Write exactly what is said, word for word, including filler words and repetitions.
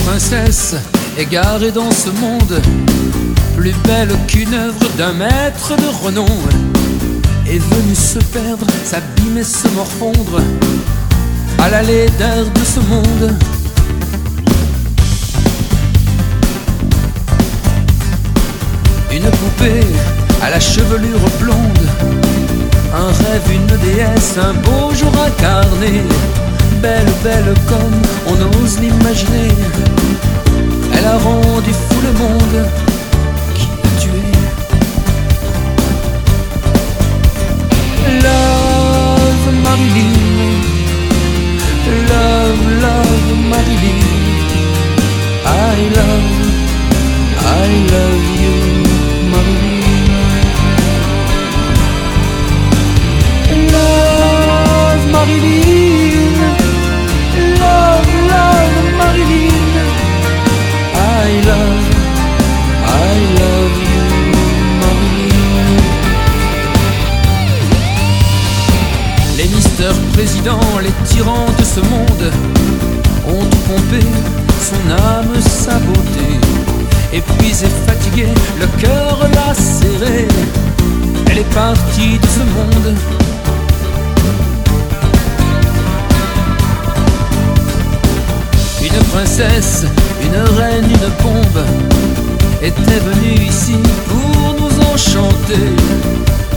princesse égarée dans ce monde, plus belle qu'une œuvre d'un maître de renom, est venue se perdre, s'abîmer, se morfondre à la laideur de ce monde. Une poupée à la chevelure blonde, un rêve, une déesse, un beau jour incarné, belle, belle comme on ose l'imaginer. Elle a rendu fou le monde, qui l'a tué? Love Marilyn, love, love Marilyn, I love, I love you Marilyn. Love Marilyn, love, love Marilyn, I love, I love you Marilyn. Les mister présidents, les tyrans de ce monde ont tout pompé, son âme, sa beauté. Épuisée, fatiguée, le cœur lacéré, elle est partie de ce monde. Une princesse, une reine, une bombe était venue ici pour nous enchanter.